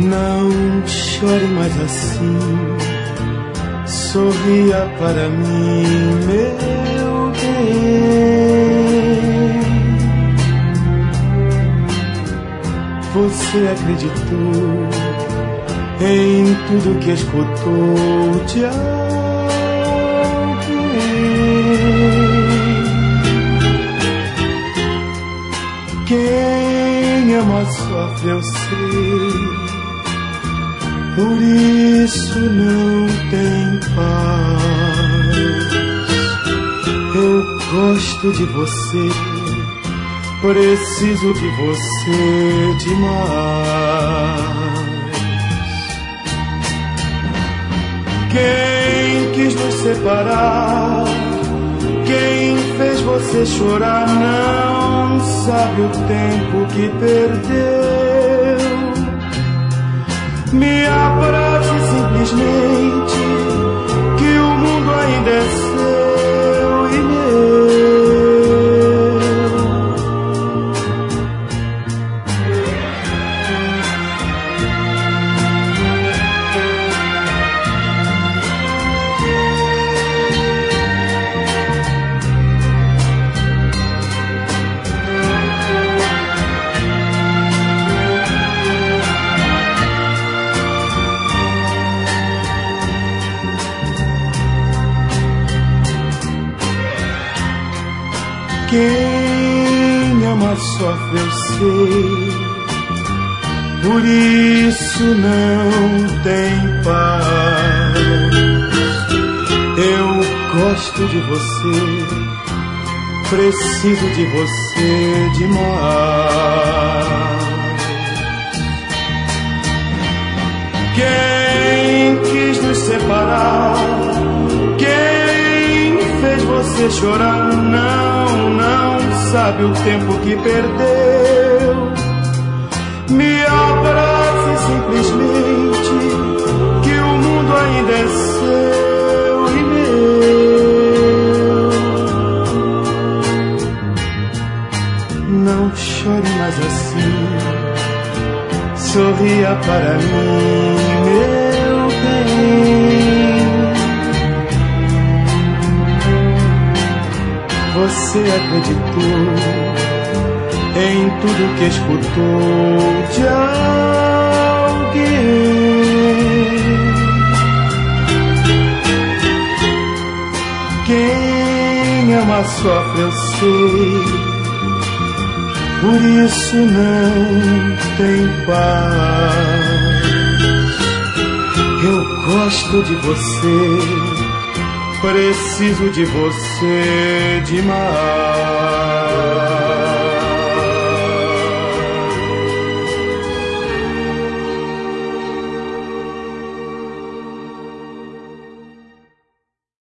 Não chore mais assim, sorria para mim, meu bem. Você acreditou em tudo que escutou de alguém. Quem ama sofre, eu sei, por isso não tem paz. Eu gosto de você, preciso de você demais. Quem quis nos separar, quem fez você chorar, não sabe o tempo que perdeu. Me abrace simplesmente, que o mundo ainda é seu e meu. Quem ama sofre, eu sei, por isso não tem paz. Eu gosto de você, preciso de você demais. Quem quis nos separar, quem fez você chorar, não sabe o tempo que perdeu. Me abrace simplesmente, que o mundo ainda é seu e meu. Não chore mais assim, sorria para mim, meu bem. Você acreditou em tudo que escutou de alguém. Quem ama sofre, eu sei, por isso não tem paz. Eu gosto de você, preciso de você demais.